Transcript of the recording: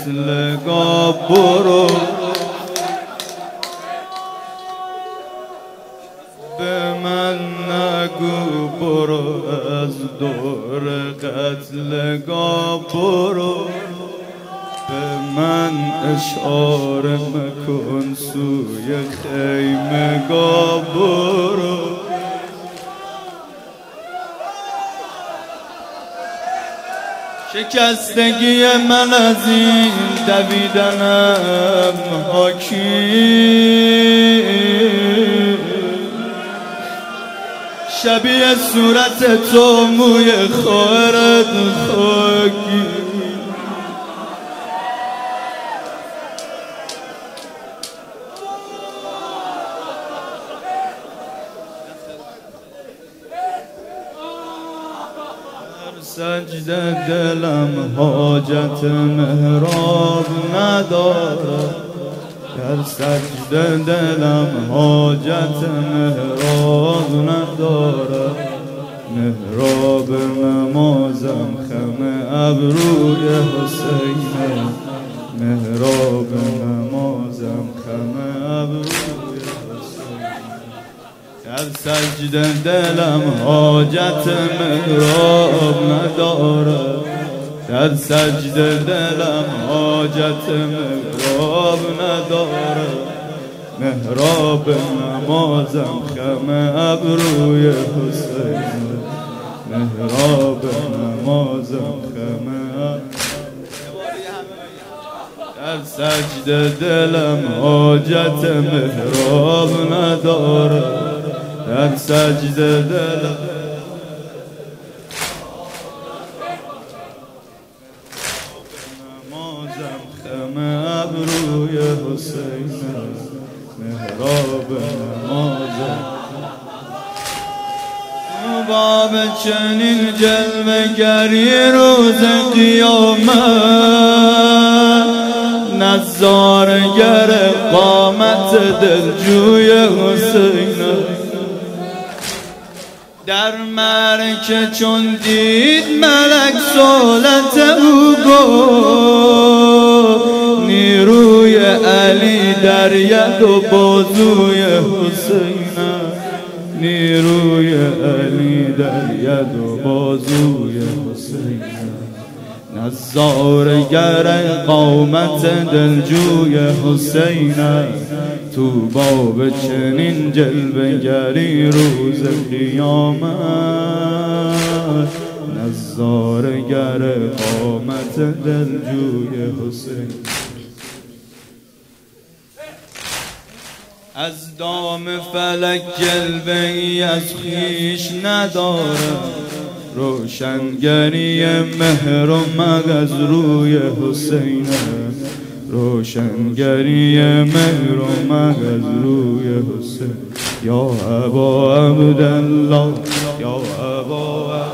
قتلگاه برو، به من نگو برو از دور قتلگاه برو، به من اشاره مکن سوی خیمگاه برو. شکستگی من از این دویدنم حاکی، شبیه صورت تو موی خواهرت خاکی. سجده دلم حاجت محراب ندارد، در سجده دلم حاجت محراب ندارد. محراب نمازم خم ابروی حسینه، محراب نمازم خم ابروی حسینه. در سجده دلم حاجت محراب ندارد، در سجده دلم حاجت محراب ندارد. محراب نمازم خم ابروی حسین، محراب نمازم خم در سجده دلم حاجت محراب ندارد، در سجده دلم نمازم خم ابروی حسین، محراب نمازم. باب چنین جلوه گری روز قیامت، نظارگر قامت دلجوی حسین. در مرکه چون دید ملک صولت او گفت، نیروی علی در ید و بازوی حسین، نیروی علی در ید و بازوی حسین. نظارگر قامت دلجوی حسین، تو باب چنین جلوه گری روز قیامت. نظارگر قامت دلجوی حسین. از دام فلک جلوه ای از خویش ندارم، روشنگری مهر و مغز روی حسین، روشنگری مهر و مغز روی حسین. یا ابا عبدالله، یا ابا